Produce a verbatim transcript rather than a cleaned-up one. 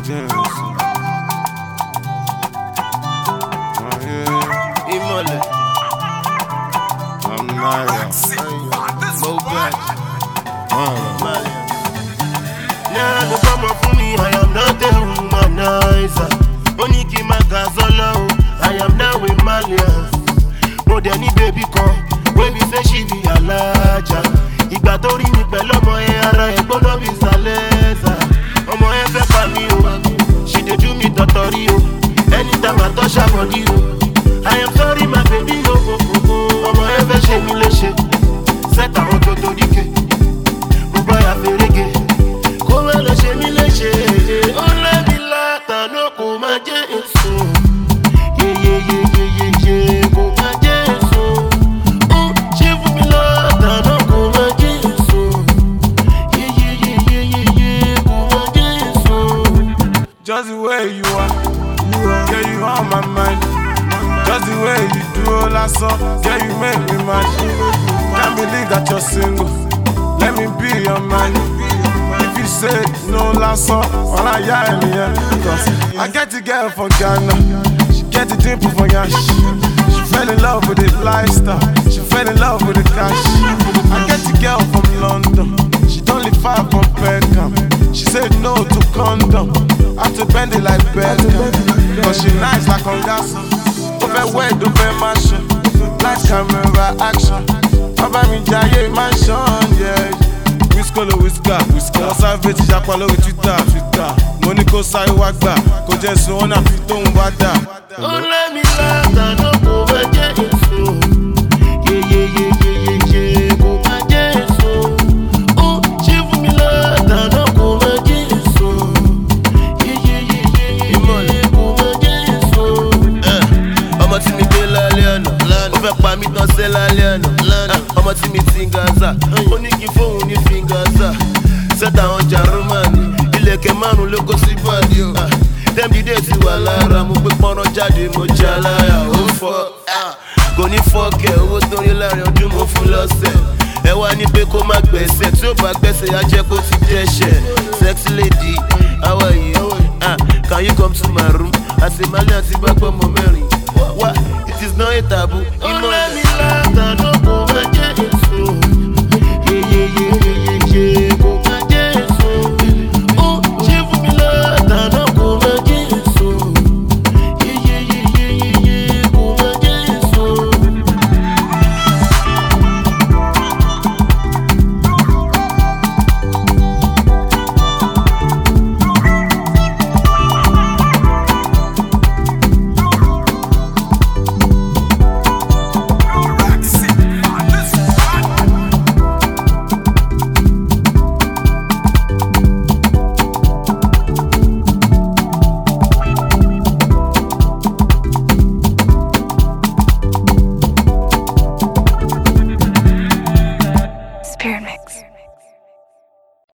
dance. Oh yeah. Imole. I'm Naya. Mo Black. Oh. Now the come for me, I am not a womanizer. Oniki Magazolo, I am now with Malians. More than any baby come, when we say she be a larger. Ìgbà tó rí mi pẹ̀lú ọmọ ẹ ara ẹ̀ gbọ́dọ̀ bí Saleza. Ọmọ ẹ fẹ́ pa mí o, she dey do me tọ̀tọ̀rí o. Anytime I touch her body o, I am sorry my baby o. Ọmọ ẹ fẹ́ ṣe mí léṣe, set àwọn tó torí ké. Mo bá ya fèrègé, kó má lọ ṣe mí léṣe. Ó lẹ́bi látàná kò má jẹ́ èso. Yeyeyeyeyeye kò má jẹ́ èso. Ṣé fún mi látàná kò má jẹ́ èso. Yeyeyeyeyeye kò má jẹ́ èso. Just the way you are, yeah, you on my mind. Just the way you do all that song, yeah, you make me mad. Can't believe that you're single. Let me be your man. If you say no last song, well I yeah, yeah. Cause I get the girl from Ghana, she get the dimple for Yash. She fell in love with the lifestyle, she fell in love with the cash. I get the girl from London, she don't live far from Peckham. She said no to condom, I had to bend it like Beckham. Cause she nice like Ongasso, over wet, over mansion, lights, camera, action. Baba mi jaye mansion, yeah. Whiskolo whiska, whiska. Wọ́n sáré ti japa lórí Twitter, Twitter. Mo ní kó sáré wá gbà, kó jẹ́ sun wọn náà fi tóun bá dà. Ó lẹ́mi látàná kò má jẹ́ èso. Yeyeyeyeyeye kò má jẹ́ èso. Ó ṣe fún mi látàná kò má jẹ́ èso. Yeyeyeyeyeye kò má jẹ́ èso. Ọmọ tí mi dé lálẹ́ àná, ó fẹ́ pa mí tán sẹ́ lálẹ́ àná. Ọmọ tí mi ti ń Gaza, ó ní kí fóun ní fi ń Gaza. Sẹ́tà àwọn Jarumani, ilẹ̀kẹ̀ márùn-ún ló kó sí bọ́ọ̀dì o. Dẹ́mbídé ti wà lára, mo gbé pọ́nrán jáde, mo já láyà, ó fọ́. Kò ní fọ́ọ̀kẹ́, owó tó rí láàrin ọdún mo fún lọ́sẹ̀. Ẹ wá ní pé kó má gbẹ̀sẹ̀, tí ó bá gbẹ̀sẹ̀ á jẹ́ kó ti dẹ́ṣẹ̀. Sexy lady, how are you? Ah, can you come to my room? Àṣemálẹ̀ àti gbàgbọ́ mọ mẹ́rin. Wá, it is not a taboo. Ó lẹ́mi látàná kò